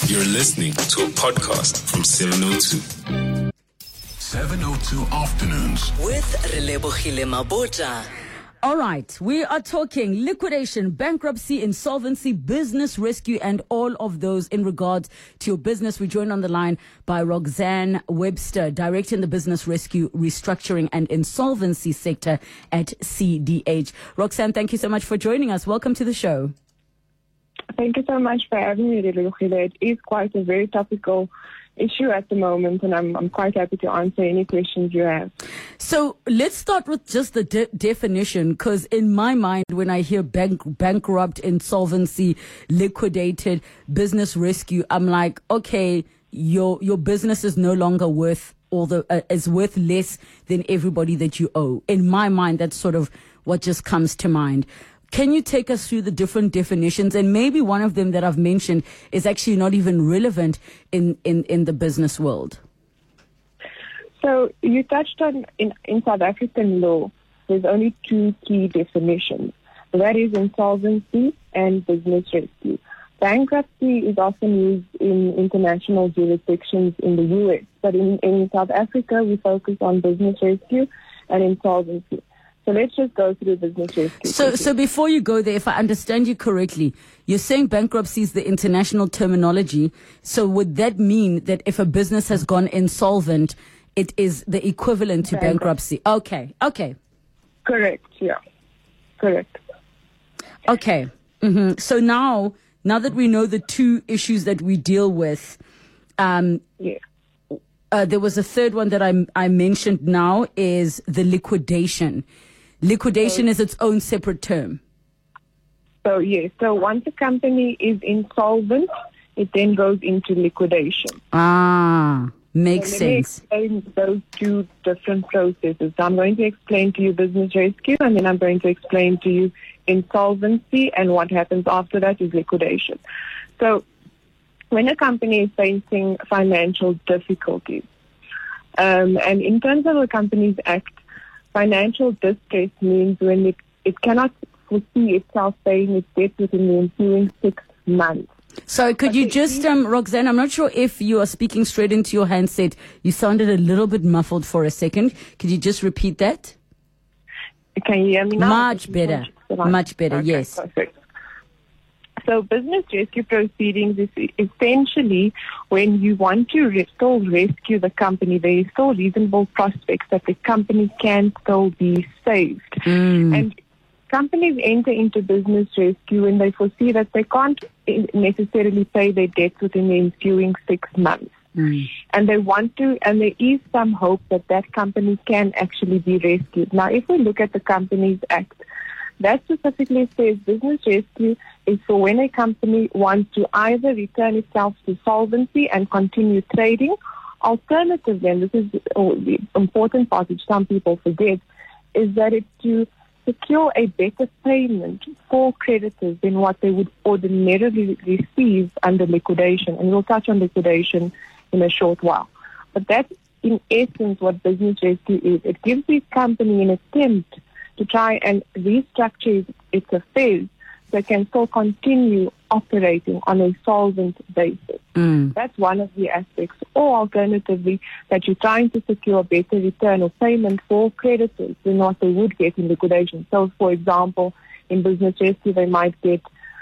You're listening to a podcast from 702. 702 Afternoons. With Relebohile Mabota. All right, we are talking liquidation, bankruptcy, insolvency, business rescue, and all of those in regards to your business. We're joined on the line by Roxanne Webster, Director in the Business Rescue, Restructuring and Insolvency Sector at CDH. Roxanne, thank you so much for joining us. Welcome to the show. Thank you so much for having me, Relebohile. It is quite a very topical issue at the moment, and I'm quite happy to answer any questions you have. So let's start with just the definition, because in my mind, when I hear bankrupt, insolvency, liquidated, business rescue, I'm like, okay, your business is no longer worth is worth less than everybody that you owe. In my mind, that's sort of what just comes to mind. Can you take us through the different definitions? And maybe one of them that I've mentioned is actually not even relevant in the business world. So you touched on, in South African law, there's only two key definitions. That is insolvency and business rescue. Bankruptcy is often used in international jurisdictions in the U.S., but in South Africa, we focus on business rescue and insolvency. So let's just go through business rescue. So before you go there, if I understand you correctly, you're saying bankruptcy is the international terminology. So would that mean that if a business has gone insolvent, it is the equivalent to bankruptcy? Okay. Correct, yeah. Correct. Okay. Mm-hmm. So now that we know the two issues that we deal with, there was a third one that I mentioned now is the liquidation. Liquidation is its own separate term. So, yes. So once a company is insolvent, it then goes into liquidation. Makes sense. Let me explain those two different processes. So I'm going to explain to you business rescue, and then I'm going to explain to you insolvency, and what happens after that is liquidation. So when a company is facing financial difficulties, and in terms of the Companies Act, financial distress means when it cannot foresee itself paying its debt within the ensuing 6 months. So could you just, Roxanne, I'm not sure if you are speaking straight into your handset. You sounded a little bit muffled for a second. Could you just repeat that? Can you hear me now? Much better, okay, yes. Perfect. So business rescue proceedings is essentially when you want to still rescue the company. There is still reasonable prospects that the company can still be saved. And companies enter into business rescue when they foresee that they can't necessarily pay their debts within the ensuing 6 months. And they want to, and there is some hope that company can actually be rescued. Now, if we look at the Companies Act, that specifically says business rescue is for when a company wants to either return itself to solvency and continue trading. Alternatively, and this is the important part which some people forget, is that it's to secure a better payment for creditors than what they would ordinarily receive under liquidation. And we'll touch on liquidation in a short while. But that's in essence what business rescue is. It gives the company an attempt to try and restructure its affairs so it can still continue operating on a solvent basis. That's one of the aspects. Or alternatively, that you're trying to secure a better return or payment for creditors than what they would get in liquidation. So, for example, in business rescue, they might get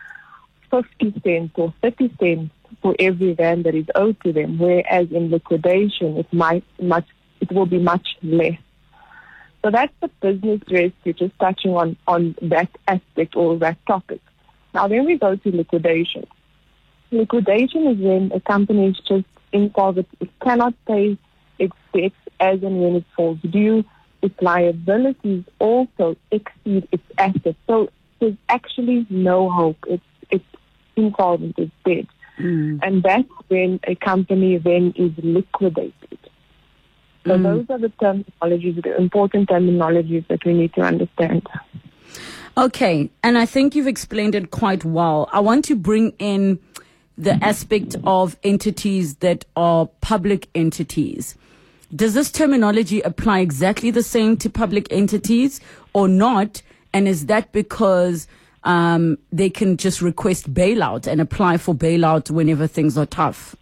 50 cents or 30 cents for every rand that is owed to them, whereas in liquidation, it will be much less. So that's the business rescue, just touching on that aspect or that topic. Now then we go to liquidation. Liquidation is when a company is just insolvent. It cannot pay its debts as and when it falls due. Its liabilities also exceed its assets. So there's actually no hope. It's insolvent, it's dead. And that's when a company then is liquidated. So those are the terminologies, the important terminologies that we need to understand. Okay, and I think you've explained it quite well. I want to bring in the aspect of entities that are public entities. Does this terminology apply exactly the same to public entities or not? And is that because they can just request bailout and apply for bailout whenever things are tough?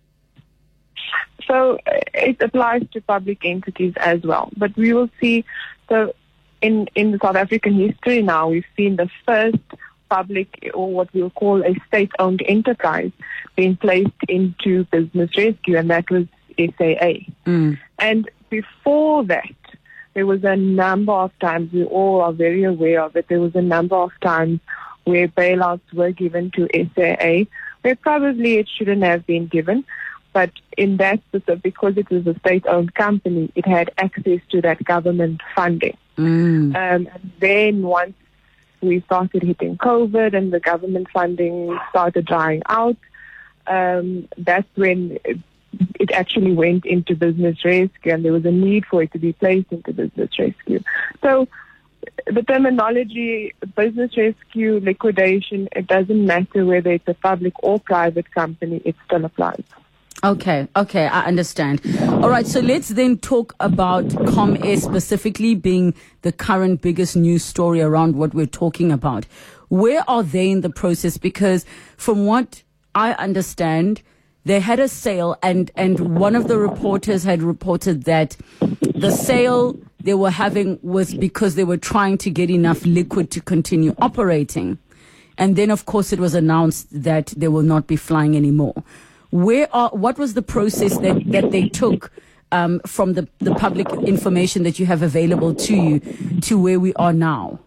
So it applies to public entities as well. But we will see, so in the South African history now, we've seen the first public, or what we'll call a state-owned enterprise, being placed into business rescue, and that was SAA. And before that, there was a number of times, we all are very aware of it, there was a number of times where bailouts were given to SAA, where probably it shouldn't have been given. But in that specific, because it was a state-owned company, it had access to that government funding. And then once we started hitting COVID and the government funding started drying out, that's when it actually went into business rescue, and there was a need for it to be placed into business rescue. So the terminology, business rescue, liquidation, it doesn't matter whether it's a public or private company, it still applies. Okay, I understand. All right, so let's then talk about ComAir specifically being the current biggest news story around what we're talking about. Where are they in the process? Because from what I understand, they had a sale, and one of the reporters had reported that the sale they were having was because they were trying to get enough liquid to continue operating. And then, of course, it was announced that they will not be flying anymore. What was the process that they took from the public information that you have available to you to where we are now?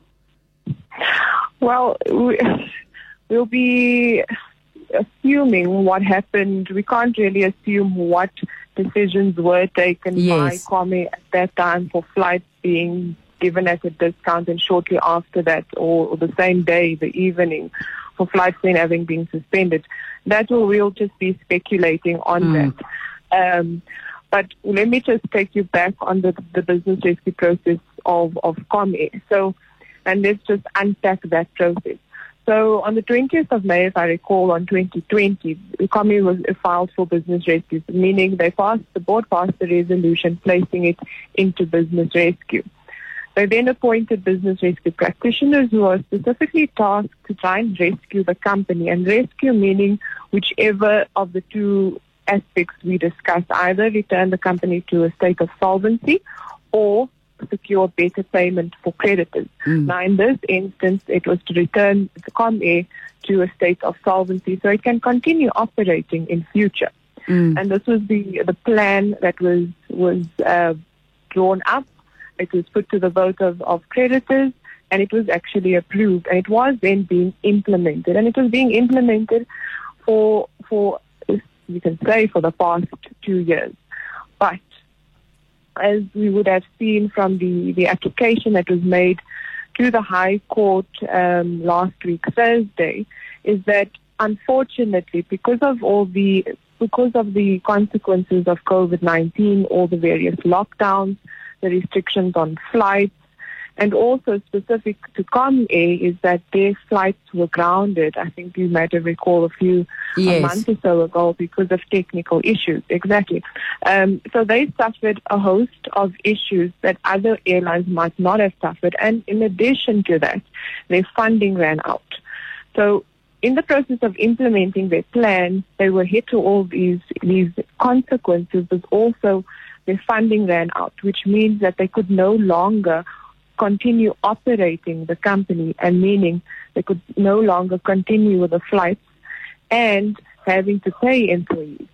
Well, we'll be assuming what happened. We can't really assume what decisions were taken by ComAir at that time for flights being given at a discount, and shortly after that, or the same day, the evening, for flights then having been suspended. That we'll just be speculating on that. But let me just take you back on the business rescue process of ComAir. So, and let's just unpack that process. So on the 20th of May, if I recall, on 2020, ComAir was filed for business rescue, meaning the board passed the resolution placing it into business rescue. They then appointed business rescue practitioners who are specifically tasked to try and rescue the company. And rescue meaning whichever of the two aspects we discussed, either return the company to a state of solvency or secure better payment for creditors. Now, in this instance, it was to return the ComAir to a state of solvency so it can continue operating in future. And this was the plan that was drawn up. It was put to the vote of creditors, and it was actually approved, and it was then being implemented. And it was being implemented for you can say, for the past 2 years. But as we would have seen from the application that was made to the High Court last week, Thursday, is that unfortunately, because of the consequences of COVID-19, all the various lockdowns, the restrictions on flights, and also specific to ComAir is that their flights were grounded. I think you might have recalled a month or so ago because of technical issues. Exactly. So they suffered a host of issues that other airlines might not have suffered. And in addition to that, their funding ran out. So in the process of implementing their plan, they were hit to all these consequences, but also their funding ran out, which means that they could no longer continue operating the company, and meaning they could no longer continue with the flights and having to pay employees.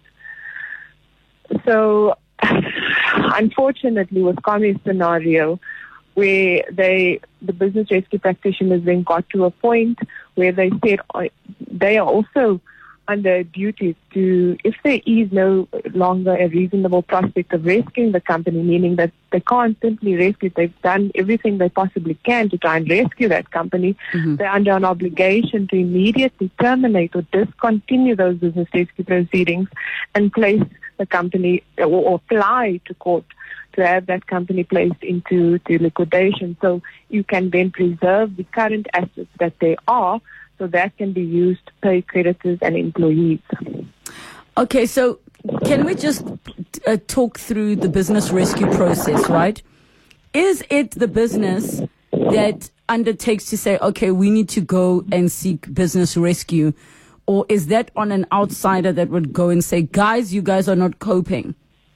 So, unfortunately, with ComAir's scenario, where the business rescue practitioners then got to a point where they said they are also under duty to, if there is no longer a reasonable prospect of rescuing the company, meaning that they can't simply rescue, they've done everything they possibly can to try and rescue that company, they're under an obligation to immediately terminate or discontinue those business rescue proceedings and place the company or apply to court to have that company placed into liquidation, so you can then preserve the current assets that they are, so that can be used to pay creditors and employees. Okay, so can we just talk through the business rescue process, right? Is it the business that undertakes to say, okay, we need to go and seek business rescue? Or is that on an outsider that would go and say, guys, you guys are not coping?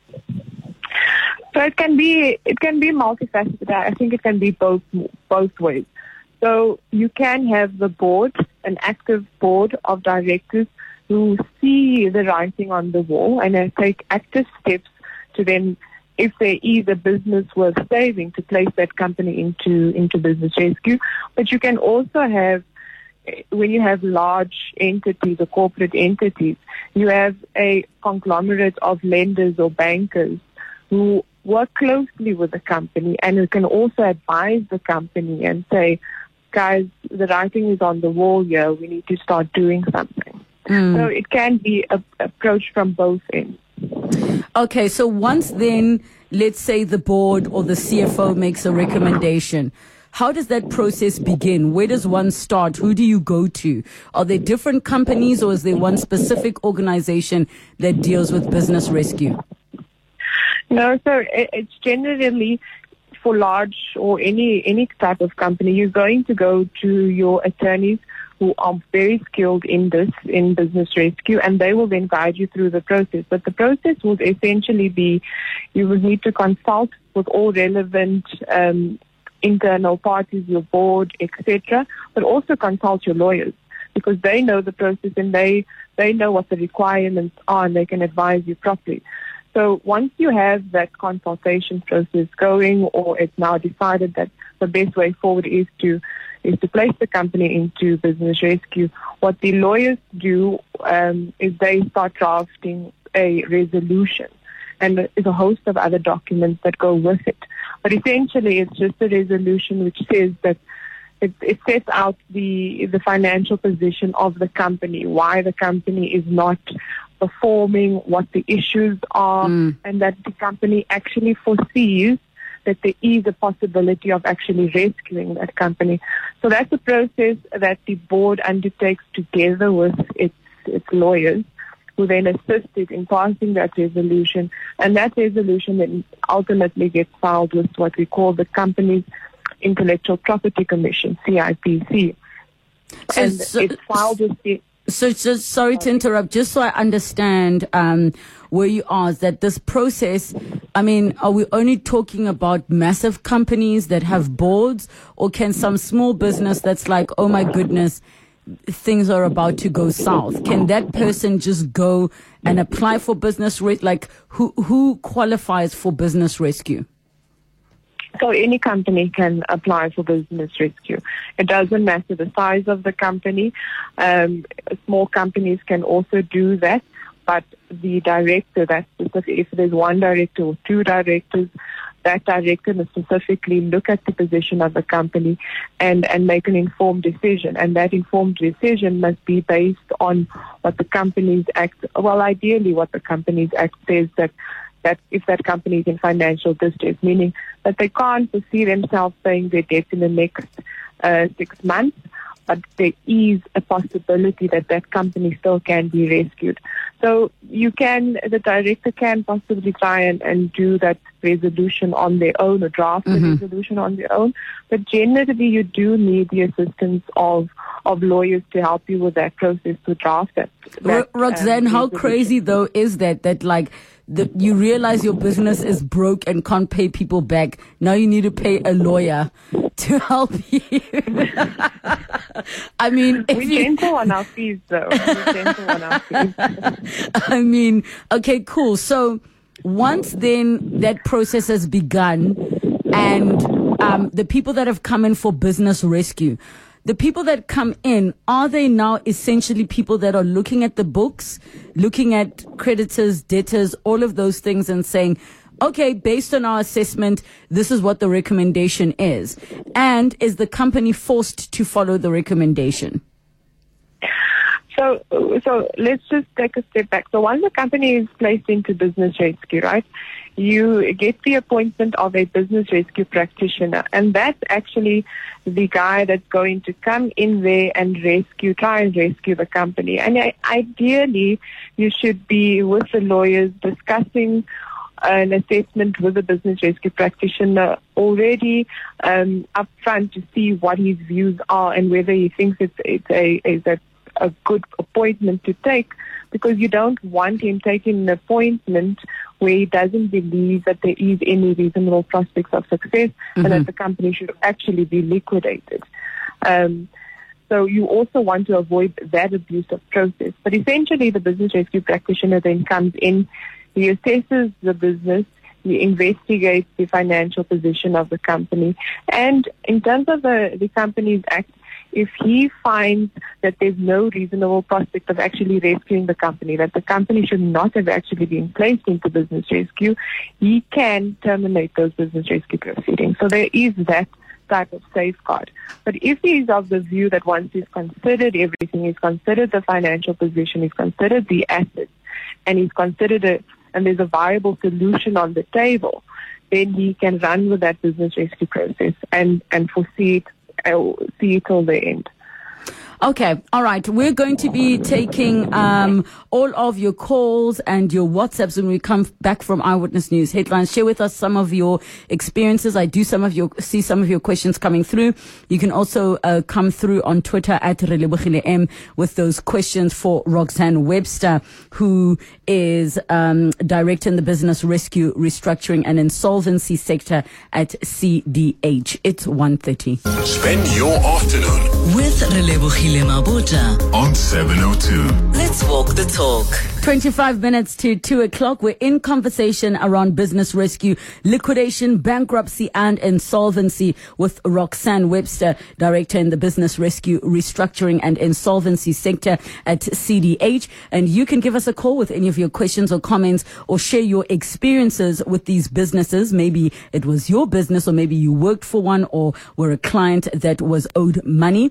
So it can be multifaceted. I think it can be both ways. So you can have the board, an active board of directors who see the writing on the wall and take active steps to then, if there is a business worth saving, to place that company into business rescue. But you can also have, when you have large entities or corporate entities, you have a conglomerate of lenders or bankers who work closely with the company and who can also advise the company and say, guys, the writing is on the wall here, we need to start doing something. So it can be approached from both ends. Okay, so once then, let's say the board or the CFO makes a recommendation, how does that process begin? Where does one start? Who do you go to? Are there different companies, or is there one specific organization that deals with business rescue? No, so it's generally for large or any type of company. You're going to go to your attorneys who are very skilled in business rescue, and they will then guide you through the process. But the process will essentially be, you will need to consult with all relevant internal parties, your board, etc., but also consult your lawyers, because they know the process and they know what the requirements are, and they can advise you properly. So once you have that consultation process going, or it's now decided that the best way forward is to place the company into business rescue, what the lawyers do is they start drafting a resolution, and there's a host of other documents that go with it. But essentially, it's just a resolution which says that it sets out the financial position of the company, why the company is not performing, what the issues are, and that the company actually foresees that there is a possibility of actually rescuing that company. So that's a process that the board undertakes together with its lawyers, who then assist it in passing that resolution. And that resolution then ultimately gets filed with what we call the Company's Intellectual Property Commission, CIPC. And it's filed with the... So just sorry to interrupt, just so I understand where you are, is that this process, I mean, are we only talking about massive companies that have boards, or can some small business that's like, oh my goodness, things are about to go south, can that person just go and apply for business like who qualifies for business rescue? So any company can apply for business rescue. It doesn't matter the size of the company. Small companies can also do that, but the director, that's specific, if there's one director or two directors, that director must specifically look at the position of the company and make an informed decision. And that informed decision must be based on what the Companies Act, well, ideally what the Companies Act says, that if that company is in financial distress, meaning that they can't foresee themselves paying their debt in the next 6 months, but there is a possibility that that company still can be rescued. So the director can possibly try and do that resolution on their own, or draft the resolution on their own. But generally, you do need the assistance of lawyers to help you with that process, to draft that. Roxanne, how crazy though is that like, you realize your business is broke and can't pay people back. Now you need to pay a lawyer to help you. I mean, we're gentle on our fees, though. I mean, okay, cool. So once then that process has begun, and the people that have come in for business rescue, the people that come in, are they now essentially people that are looking at the books, looking at creditors, debtors, all of those things, and saying, okay, based on our assessment, this is what the recommendation is? And is the company forced to follow the recommendation? So let's just take a step back. So once the company is placed into business rescue, right, you get the appointment of a business rescue practitioner, and that's actually the guy that's going to come in there and try and rescue the company. And ideally, you should be with the lawyers discussing an assessment with a business rescue practitioner already up front to see what his views are and whether he thinks it's a good appointment to take, because you don't want him taking an appointment where he doesn't believe that there is any reasonable prospects of success and that the company should actually be liquidated. So you also want to avoid that abusive process. But essentially, the business rescue practitioner then comes in, he assesses the business, he investigates the financial position of the company. And in terms of the Companies Act, if he finds that there's no reasonable prospect of actually rescuing the company, that the company should not have actually been placed into business rescue, he can terminate those business rescue proceedings. So there is that type of safeguard. But if he is of the view that once he's considered everything, he's considered the financial position, he's considered the assets, and he's considered and there's a viable solution on the table, then he can run with that business rescue process and foresee it. See it till the end. Okay, all right. We're going to be taking all of your calls and your WhatsApps when we come back from Eyewitness News Headlines. Share with us some of your experiences. I do see some of your questions coming through. You can also come through on Twitter at Relebohile M with those questions for Roxanne Webster, who is director in the Business Rescue, Restructuring and Insolvency sector at CDH. It's 1:30. Spend your afternoon With Relebohile Mabota on 702. Let's walk the talk. 25 minutes to 2 o'clock. We're in conversation around business rescue, liquidation, bankruptcy and insolvency with Roxanne Webster, director in the Business Rescue, Restructuring and Insolvency sector at CDH. And you can give us a call with any of your questions or comments, or share your experiences with these businesses. Maybe it was your business, or maybe you worked for one or were a client that was owed money.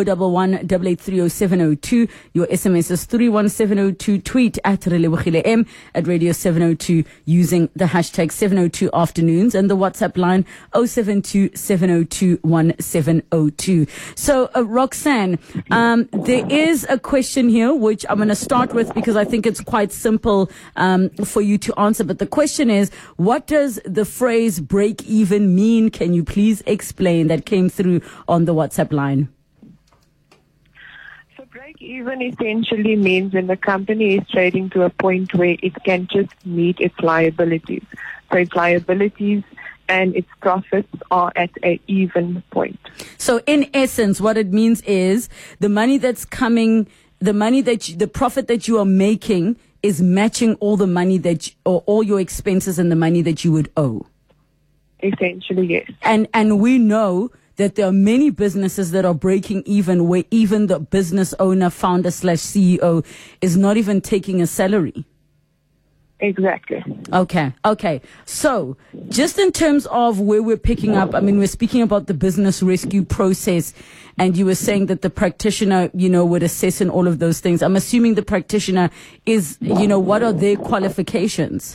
011-883-0702. Your SMS is 31702. Tweet at Relebohile M at Radio 702 using the hashtag 702 afternoons, and the WhatsApp line 072-702-1702. So Roxanne, there is a question here which I'm going to start with because I think it's quite simple for you to answer. But the question is, what does the phrase break even mean? Can you please explain? That came through on the WhatsApp line. Break even essentially means when the company is trading to a point where it can just meet its liabilities. So its liabilities and its profits are at an even point. So in essence, what it means is the money that's coming, the profit that you are making is matching all the money or all your expenses and the money that you would owe. Essentially, yes. And we know that there are many businesses that are breaking even, where even the business owner, founder / CEO is not even taking a salary. Exactly. Okay. So just in terms of where we're picking up, I mean, we're speaking about the business rescue process, and you were saying that the practitioner, would assess and all of those things. I'm assuming the practitioner is, what are their qualifications?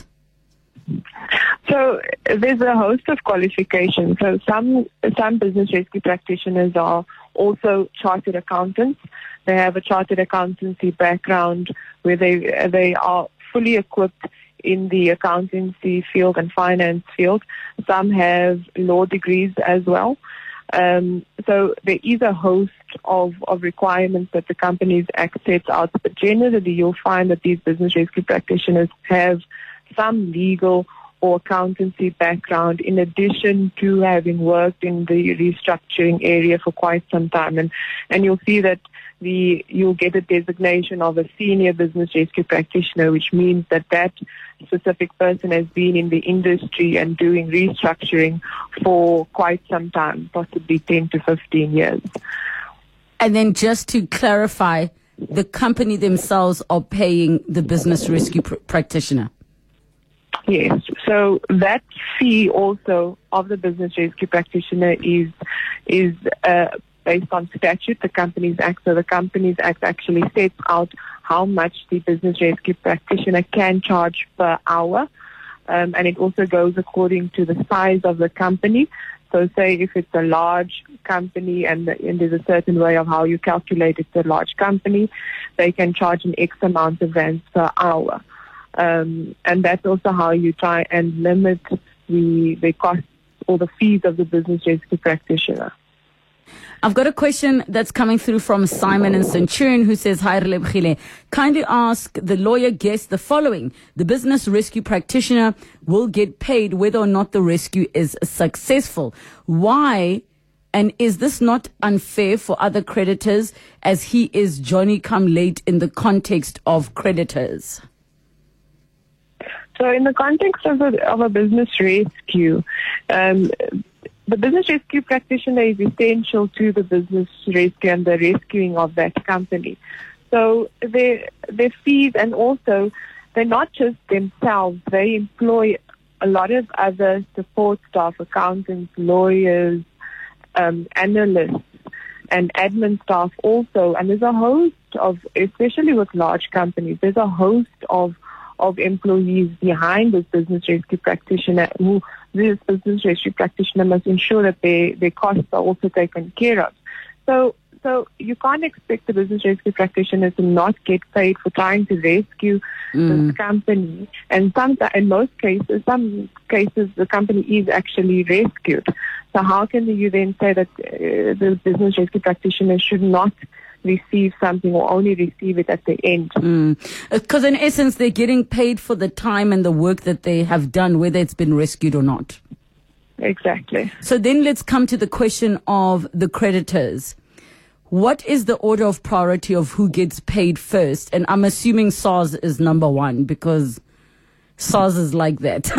So there's a host of qualifications. So some business rescue practitioners are also chartered accountants. They have a chartered accountancy background where they are fully equipped in the accountancy field and finance field. Some have law degrees as well. So there is a host of requirements that the Companies Act sets out. But generally, you'll find that these business rescue practitioners have some legal or accountancy background, in addition to having worked in the restructuring area for quite some time. And you'll see that you'll get a designation of a senior business rescue practitioner, which means that specific person has been in the industry and doing restructuring for quite some time, possibly 10 to 15 years. And then just to clarify, the company themselves are paying the business rescue practitioner. Yes. So that fee also of the business rescue practitioner is based on statute, the Companies Act. So the Companies Act actually sets out how much the business rescue practitioner can charge per hour. And it also goes according to the size of the company. So say if it's a large company and there's a certain way of how you calculate it's a large company, they can charge an X amount of rands per hour. And that's also how you try and limit the costs or the fees of the business rescue practitioner. I've got a question that's coming through from Simon in Centurion, who says, Hi, Relebogile. Kindly ask the lawyer guest the following. The business rescue practitioner will get paid whether or not the rescue is successful. Why? And is this not unfair for other creditors, as he is Johnny come late in the context of creditors? So in the context of a business rescue, the business rescue practitioner is essential to the business rescue and the rescuing of that company. So their fees, and also they're not just themselves, they employ a lot of other support staff, accountants, lawyers, analysts, and admin staff also. And there's a host of, especially with large companies, there's a host of employees behind this business rescue practitioner, who this business rescue practitioner must ensure that their costs are also taken care of. So you can't expect the business rescue practitioner to not get paid for trying to rescue this company. And in some cases, the company is actually rescued. So how can you then say that the business rescue practitioner should not receive something or only receive it at the end? Because in essence, they're getting paid for the time and the work that they have done, whether it's been rescued or not. Exactly. So then let's come to the question of the creditors. What is the order of priority of who gets paid first? And I'm assuming SARS is number one, because SARS is like that.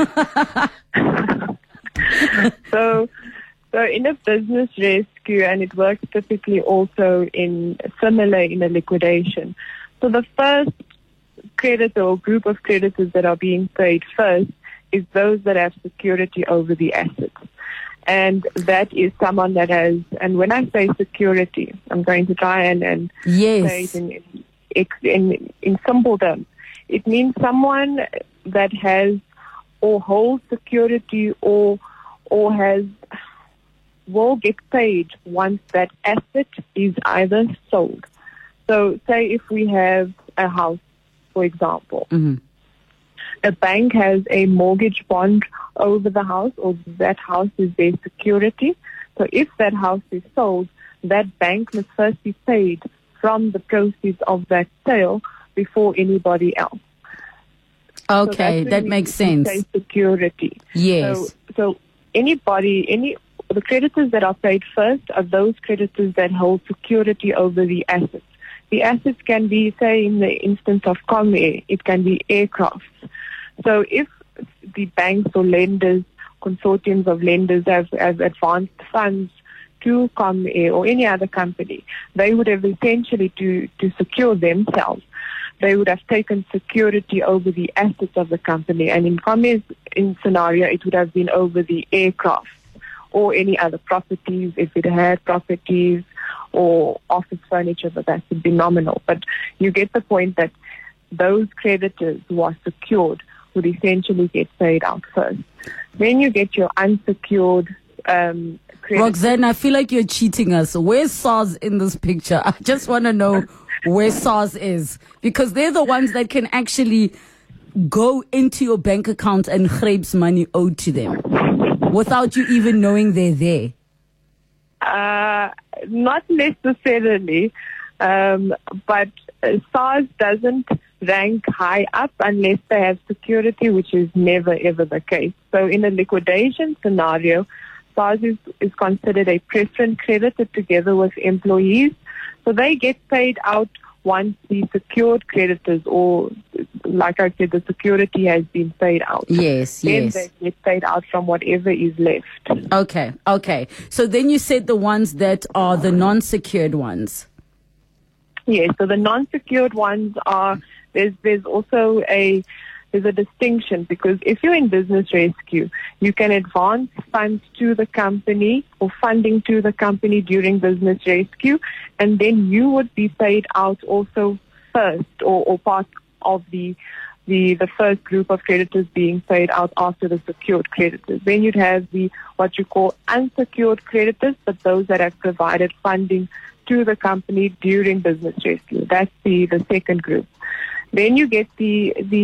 So in a business rescue, and it works typically also similar in a liquidation. So the first creditor or group of creditors that are being paid first is those that have security over the assets. And that is someone that has, and when I say security, I'm going to try and yes. say it in simple terms. It means someone that has or holds security or will get paid once that asset is either sold. So say if we have a house, for example, a bank has a mortgage bond over the house, or that house is their security. So if that house is sold, that bank must first be paid from the proceeds of that sale before anybody else. Okay, so that makes sense. Security. Yes. So the creditors that are paid first are those creditors that hold security over the assets. The assets can be, say, in the instance of Comair, it can be aircraft. So if the banks or lenders, consortiums of lenders have advanced funds to Comair or any other company, they would have essentially to secure themselves. They would have taken security over the assets of the company. And in Comair's scenario, it would have been over the aircraft or any other properties, if it had properties or office furniture, but that would be nominal. But you get the point that those creditors who are secured would essentially get paid out first. Then you get your unsecured creditors. Roxanne, I feel like you're cheating us. Where's SARS in this picture? I just want to know where SARS is, because they're the ones that can actually go into your bank account and grabs money owed to them without you even knowing they're there. Not necessarily, but SARS doesn't rank high up unless they have security, which is never ever the case. So in a liquidation scenario, SARS is considered a preference creditor together with employees. So they get paid out once the secured creditors, or like I said, the security has been paid out. Yes. Then they get paid out from whatever is left. Okay. So then you said the ones that are the non-secured ones. Yes, so the non-secured ones are, there's also a distinction, because if you're in business rescue, you can advance funds to the company or funding to the company during business rescue, and then you would be paid out also first, or part of the first group of creditors being paid out after the secured creditors. Then you'd have what you call unsecured creditors, but those that have provided funding to the company during business rescue. That's the second group. Then you get the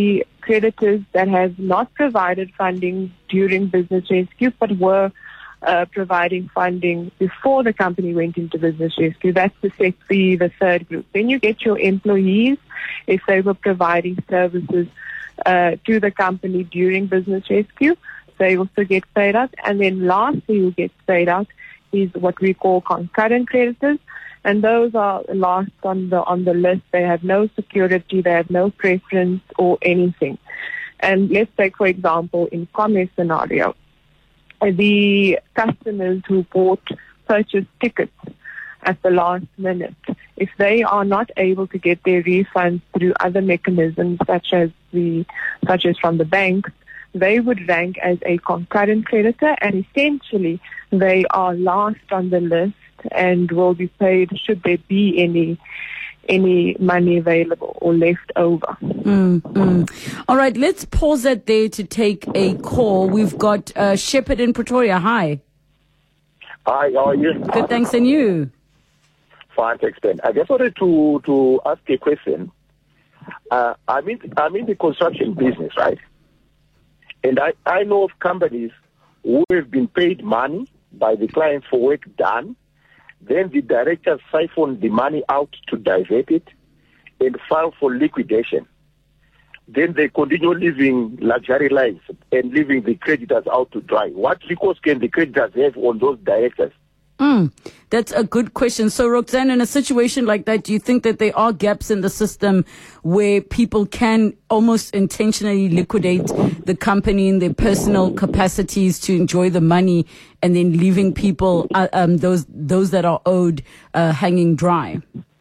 creditors that have not provided funding during business rescue but were providing funding before the company went into business rescue. That's the third group. Then you get your employees, if they were providing services to the company during business rescue, they also get paid out. And then lastly, who gets paid out is what we call concurrent creditors, and those are last on the list. They have no security, they have no preference or anything. And let's take, for example, in Commerce scenario, the customers who purchased tickets at the last minute, if they are not able to get their refunds through other mechanisms such as from the banks, they would rank as a concurrent creditor, and essentially they are last on the list and will be paid should there be any money available or left over. All right, let's pause it there to take a call. We've got Shepherd in Pretoria. Hi. Hi, how are you? Good, thanks, and you? Fine, thanks, Ben. I just wanted to ask a question. I'm in the construction business, right? And I know of companies who have been paid money by the clients for work done. Then the directors siphon the money out to divert it and file for liquidation. Then they continue living luxury lives and leaving the creditors out to dry. What recourse can the creditors have on those directors? That's a good question. So, Roxanne, in a situation like that, do you think that there are gaps in the system where people can almost intentionally liquidate the company in their personal capacities to enjoy the money and then leaving people, those that are owed, hanging dry?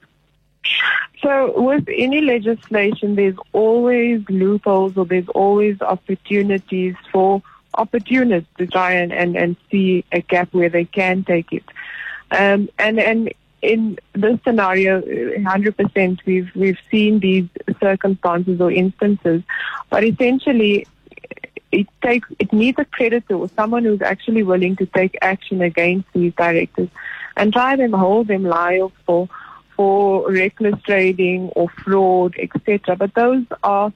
So with any legislation, there's always loopholes or there's always opportunities for opportunists to try and see a gap where they can take it. And in this scenario, 100% we've seen these circumstances or instances, but essentially it needs a creditor or someone who's actually willing to take action against these directors and try them, hold them liable for reckless trading or fraud, etc. But those are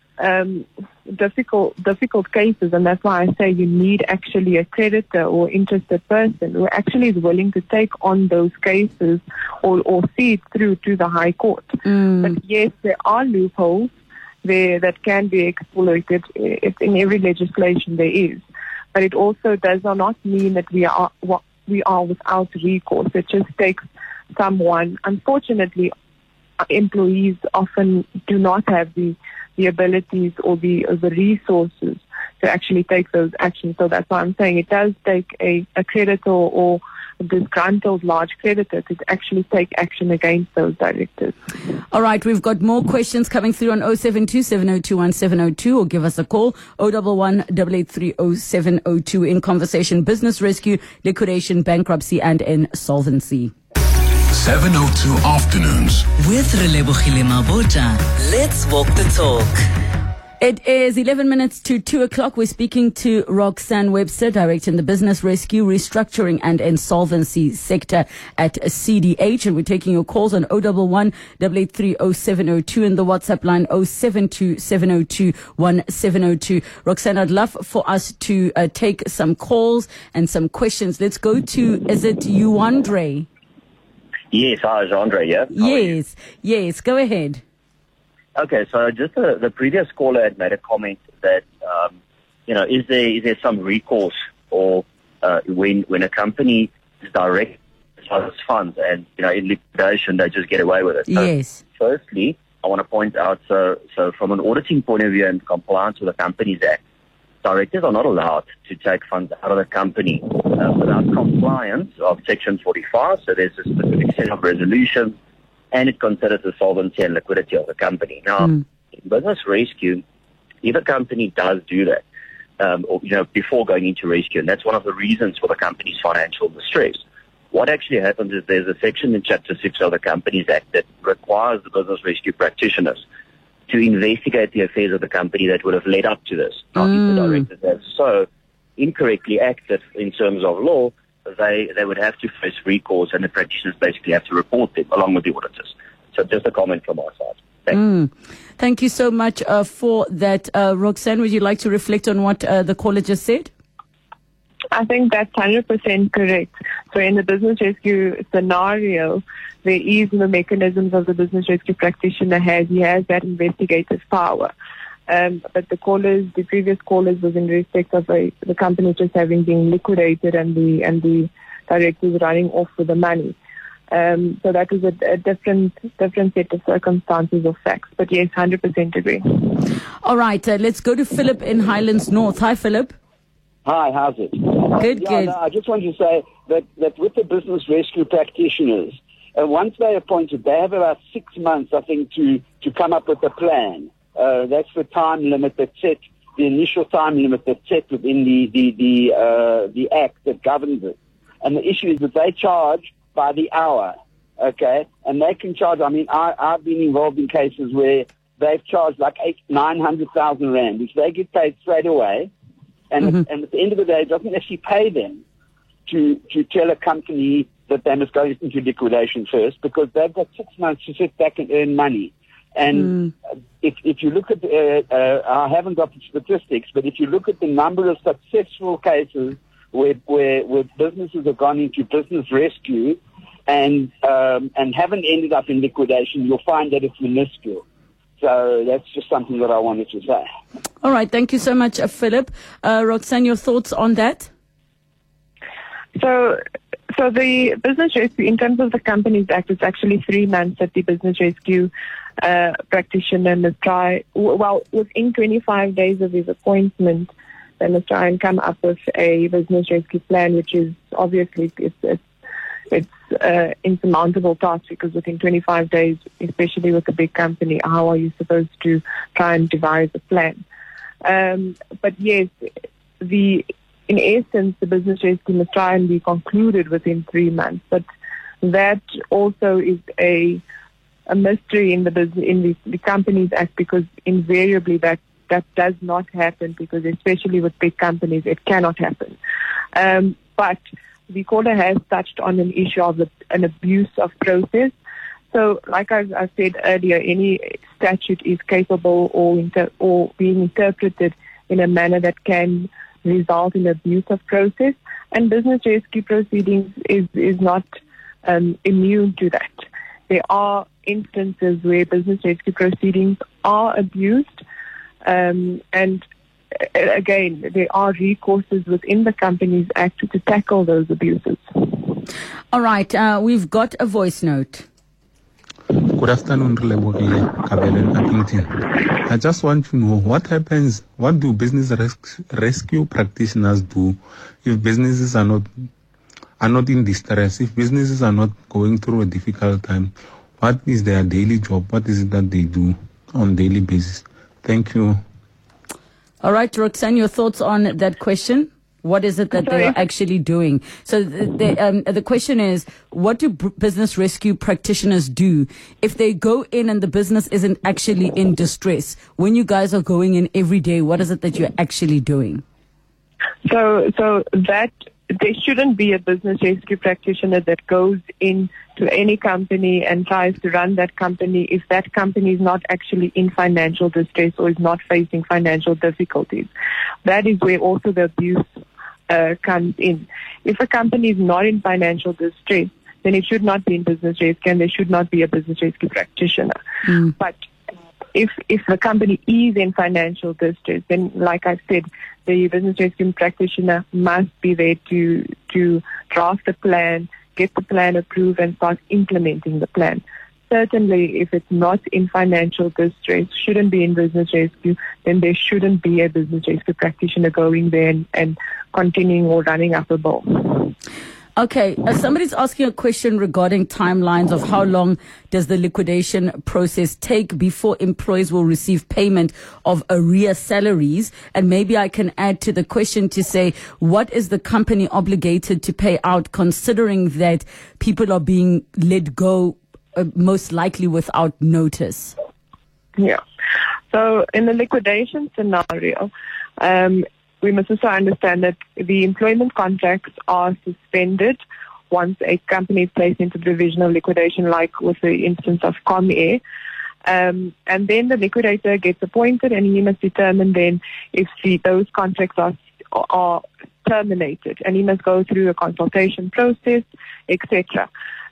difficult cases, and that's why I say you need actually a creditor or interested person who actually is willing to take on those cases or see it through to the High Court. But yes, there are loopholes there that can be exploited. In every legislation there is, but it also does not mean that we are without recourse. It just takes someone. Unfortunately, employees often do not have the abilities or the resources to actually take those actions. So that's why I'm saying it does take a creditor or a disgruntled large creditor to actually take action against those directors. All right, we've got more questions coming through on 072-702-1702 or give us a call 011-883-0702 in conversation business rescue, liquidation, bankruptcy and insolvency. 702 Afternoons. With Relebogile Mabota, let's walk the talk. It is 11 minutes to 2 o'clock. We're speaking to Roxanne Webster, Director in the Business Rescue, Restructuring and Insolvency sector at CDH. And we're taking your calls on 011-883-0702 and the WhatsApp line 072-702-1702. Roxanne, I'd love for us to take some calls and some questions. Let's go to, is it you, Andre? Yes, hi, it's Andre, yeah? Yes, go ahead. Okay, so just the previous caller had made a comment that, is there some recourse or when a company is direct its funds and, in liquidation, they just get away with it? Yes. So, firstly, I want to point out, so from an auditing point of view and compliance with the Companies Act, directors are not allowed to take funds out of the company without compliance of Section 45. So there's a specific set of resolutions, and it considers the solvency and liquidity of the company. Now, in business rescue, if a company does do that, before going into rescue, and that's one of the reasons for the company's financial distress, what actually happens is there's a section in Chapter 6 of the Companies Act that requires the business rescue practitioners to investigate the affairs of the company that would have led up to this. Now, if the directors have so incorrectly acted in terms of law, they would have to face recourse, and the practitioners basically have to report them along with the auditors. So just a comment from our side. Thank you so much for that. Roxanne, would you like to reflect on what the caller just said? I think that's 100% correct. So in the business rescue scenario, there is the mechanisms of the business rescue practitioner has. He has that investigative power. But the previous callers was in respect of the company just having been liquidated and the directors running off with the money. So that is a different set of circumstances or facts. But yes, 100% agree. All right, let's go to Philip in Highlands North. Hi, Philip. Hi, how's it? Good. No, I just wanted to say that with the business rescue practitioners, once they're appointed, they have about 6 months, I think, to come up with a plan. That's the time limit that's set, the initial time limit that's set within the act that governs it. And the issue is that they charge by the hour, okay? And they can charge, I've been involved in cases where they've charged like 900,000 Rand, which they get paid straight away. And at the end of the day, it doesn't actually pay them to tell a company that they must go into liquidation first, because they've got 6 months to sit back and earn money. And if you look at, I haven't got the statistics, but if you look at the number of successful cases where businesses have gone into business rescue and haven't ended up in liquidation, you'll find that it's minuscule. So that's just something that I wanted to say. All right. Thank you so much, Philip. Roxanne, your thoughts on that? So the business rescue, in terms of the Companies Act, it's actually 3 months that the business rescue practitioner must try, within 25 days of his appointment, they must try and come up with a business rescue plan, which is obviously it's insurmountable task, because within 25 days, especially with a big company, how are you supposed to try and devise a plan? But yes, in essence, the business rescue must try and be concluded within 3 months. But that also is a mystery in the Companies Act, because invariably that does not happen, because especially with big companies, it cannot happen. But the caller has touched on an issue of an abuse of process. So, like I said earlier, any statute is capable or being interpreted in a manner that can result in abuse of process, and business rescue proceedings is not immune to that. There are instances where business rescue proceedings are abused, and again, there are recourses within the Companies Act to tackle those abuses. All right, we've got a voice note. Good afternoon, Kabel and Appington. I just want to know what happens, what do business rescue practitioners do if businesses are not in distress, if businesses are not going through a difficult time? What is their daily job? What is it that they do on a daily basis? Thank you. All right, Roxanne, your thoughts on that question? What is it that they are actually doing? So the question is, what do business rescue practitioners do if they go in and the business isn't actually in distress? When you guys are going in every day, what is it that you're actually doing? So that there shouldn't be a business rescue practitioner that goes into any company and tries to run that company if that company is not actually in financial distress or is not facing financial difficulties. That is where also the abuse comes in. If a company is not in financial distress, then it should not be in business rescue and there should not be a business rescue practitioner. But if the company is in financial distress, then like I said, the business rescue practitioner must be there to draft the plan, get the plan approved and start implementing the plan. Certainly, if it's not in financial distress, shouldn't be in business rescue, then there shouldn't be a business rescue practitioner going there and continuing or running up a bill. Okay, somebody's asking a question regarding timelines of how long does the liquidation process take before employees will receive payment of arrear salaries. And maybe I can add to the question to say, what is the company obligated to pay out, considering that people are being let go most likely without notice? Yeah. So in the liquidation scenario, we must also understand that the employment contracts are suspended once a company is placed into provisional liquidation, like with the instance of Comair. And then the liquidator gets appointed, and he must determine then if those contracts are terminated, and he must go through a consultation process, etc.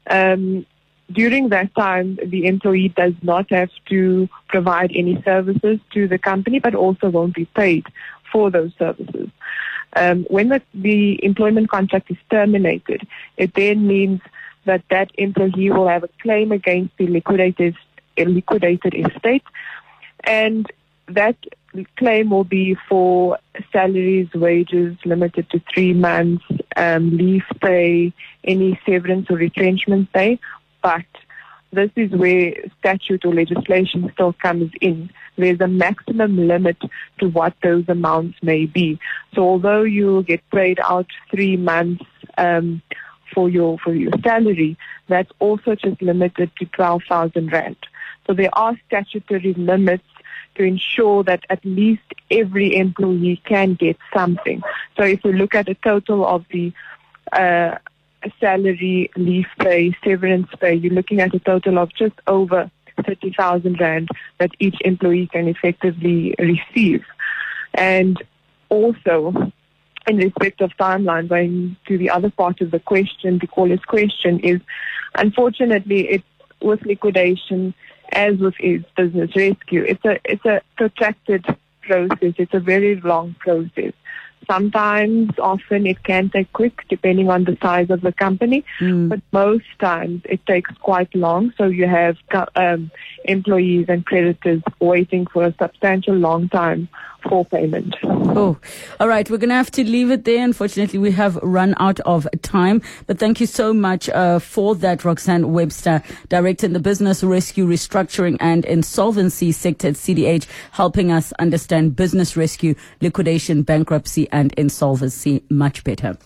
During that time, the employee does not have to provide any services to the company, but also won't be paid for those services. When the employment contract is terminated, it then means that that employee will have a claim against the liquidated estate, and that claim will be for salaries, wages limited to 3 months, leave pay, any severance or retrenchment pay. But this is where statute or legislation still comes in. There's a maximum limit to what those amounts may be. So although you get paid out 3 months for your salary, that's also just limited to 12,000 rand. So there are statutory limits to ensure that at least every employee can get something. So if we look at a total of the salary, leave pay, severance pay, you're looking at a total of just over 30,000 rand that each employee can effectively receive. And also, in respect of timeline, going to the other part of the question, the caller's question is, unfortunately, with liquidation, as with business rescue, it's a protracted process. It's a very long process. Sometimes, often, it can take quick, depending on the size of the company. But most times, it takes quite long. So you have employees and creditors waiting for a substantial long time for payment. Oh, all right. We're going to have to leave it there. Unfortunately, we have run out of time. But thank you so much for that, Roxanne Webster, Director in the Business Rescue, Restructuring and Insolvency Sector at CDH, helping us understand business rescue, liquidation, bankruptcy and insolvency much better.